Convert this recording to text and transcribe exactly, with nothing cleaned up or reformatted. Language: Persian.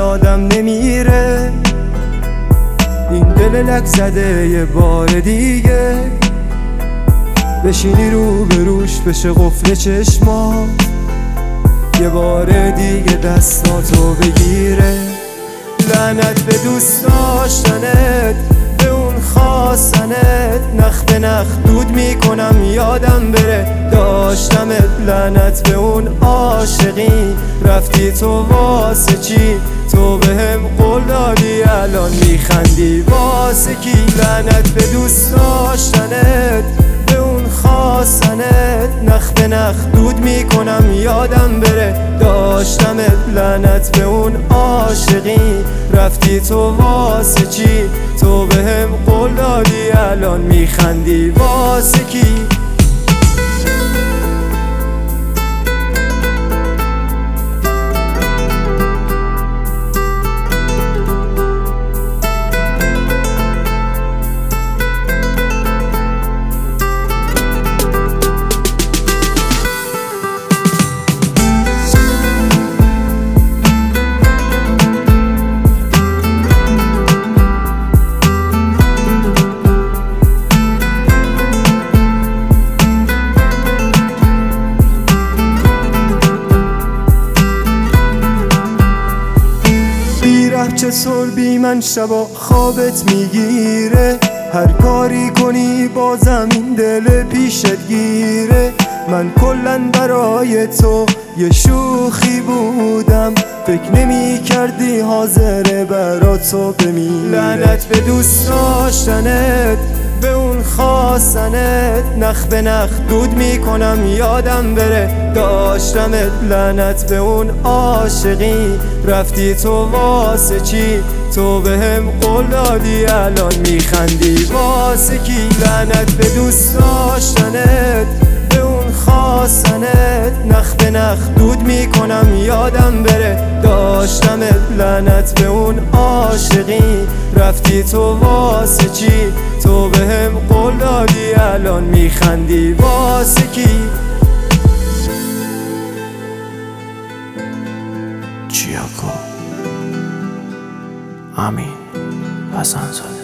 یادم نمیره این دل لک زده یه بار دیگه بشینی رو به روش بشه قفل چشمات یه بار دیگه دستاتو بگیره. لعنت به دوست داشتنت، به اون خواستنت، نخ به نخ دود میکنم یادم بره داشتمت. لعنت به اون عاشقی رفتی تو واسه چی؟ تو به هم قول دادی الان میخندی واسه کی؟ لعنت به دوست داشتنت، به اون خواستنت، نخ به نخ دود میکنم یادم بره داشتمت. لعنت به اون عاشقی رفتی تو واسه چی؟ تو به هم قول دادی الان میخندی واسه کی؟ چطور بی من شبا خوابت میگیره؟ هر کاری کنی بازم این دل پیشت گیره. من کلن برای تو یه شوخی بودم، فکر نمی کردی حاضره برا تو بمیره. لعنت به دوست داشتنت، به اون خواستنت، نخ به نخ دود میکنم یادم بره داشتمت. لعنت به اون عاشقی رفتی تو واسه چی؟ تو به هم قول دادی الان میخندی واسه کی؟ لعنت به دوست داشتنت، به اون خواستنت، نخ به نخ دود میکنم یادم بره داشتمت. لعنت به اون عاشقی رفتی تو واسه چی؟ تو به هم قول دادی الان میخندی واسه کی؟ چیاکو امین حسن زاده.